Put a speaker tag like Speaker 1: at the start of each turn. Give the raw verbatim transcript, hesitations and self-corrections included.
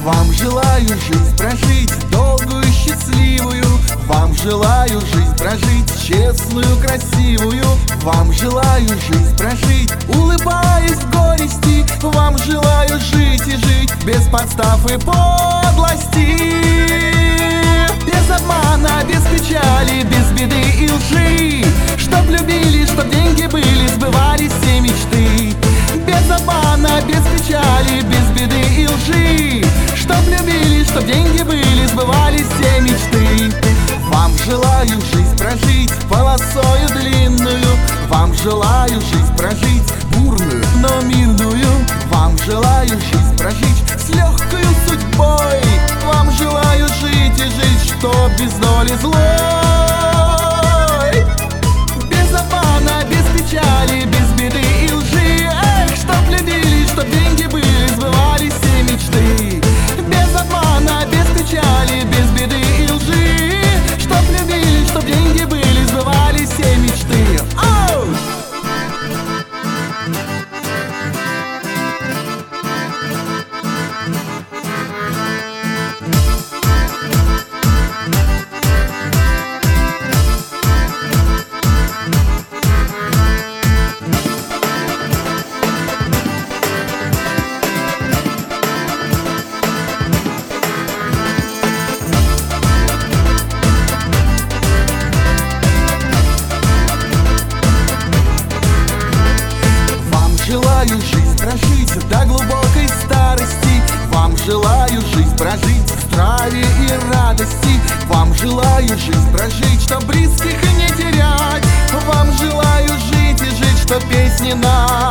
Speaker 1: Вам желаю жизнь прожить долгую, счастливую. Вам желаю жизнь прожить честную, красивую. Вам желаю жизнь прожить, улыбаясь в горести. Вам желаю жить и жить без подстав и подлости, без обмана, без печали, без беды и лжи. Чтоб любили, чтоб деньги были, сбывались все мечты. Без обмана, без печали, без беды и лжи. Чтоб любили, чтоб деньги были, сбывались все мечты. Вам желаю жизнь прожить полосою длинную. Вам желаю жизнь прожить бурную, но мирную. Вам желаю жизнь прожить с легкою судьбой. Вам желаю жить и жить, чтоб без доли злой. Без обмана, без печали, без беды и лжи. Эх, чтоб любили, чтоб деньги были, сбывались все мечты. Без обмана, без печали, без беды и лжи. Чтоб любили, чтоб деньги были, сбывались все мечты. Оу! Желаю жизнь прожить до глубокой старости. Вам желаю жизнь прожить в здравии и радости. Вам желаю жизнь прожить, чтоб близких не терять. Вам желаю жить и жить, чтоб песни нам